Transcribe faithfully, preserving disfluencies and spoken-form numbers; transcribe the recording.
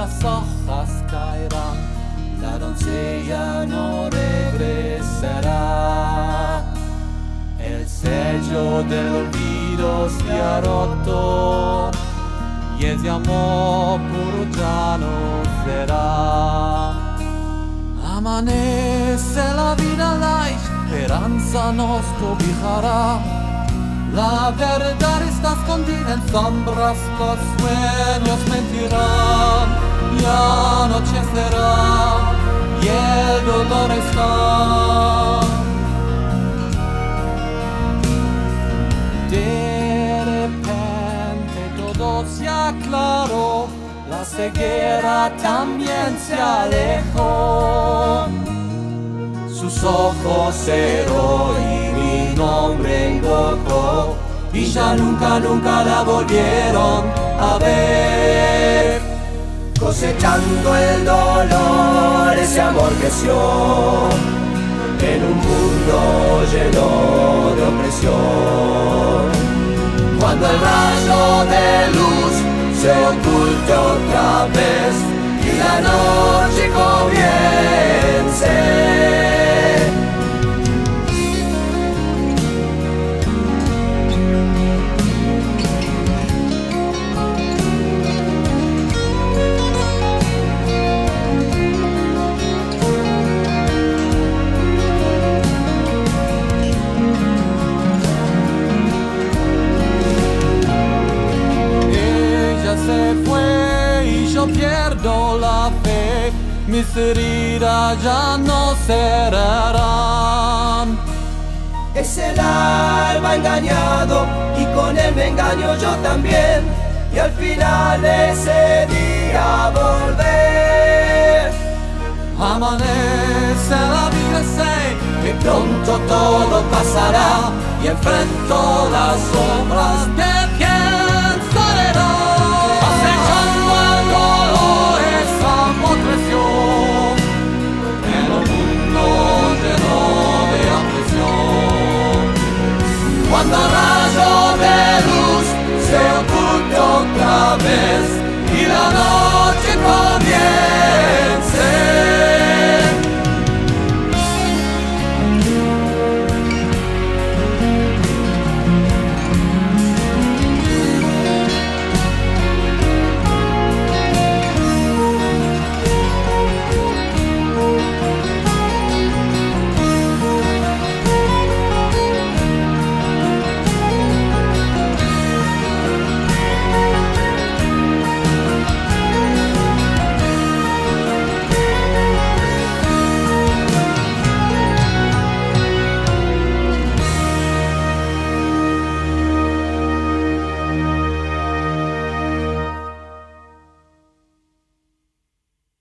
las hojas caerán, la doncella no regresará. El sello del olvido se ha roto y ese amor puro ya no será. Amanece la vida, la esperanza nos cobijará. La verdad está escondida en sombras, los sueños mentirán. Y anochecerá y el dolor está. De repente todo se aclaró, la ceguera también se alejó. Sus ojos cerró y mi nombre invocó, y ya nunca, nunca la volvieron a ver. Cosechando el dolor, ese amor creció en un mundo lleno de opresión. Cuando el rayo de luz se oculte otra vez y la noche comience, se fue y yo pierdo la fe, mis heridas ya no cerrarán. es el alma engañado y con él me engaño yo también, y al final ese día volver. Amanece la vida, sé que pronto todo pasará y enfrento las sombras de quien soledad. Cuando el rayo de luz se oculta otra vez y la noche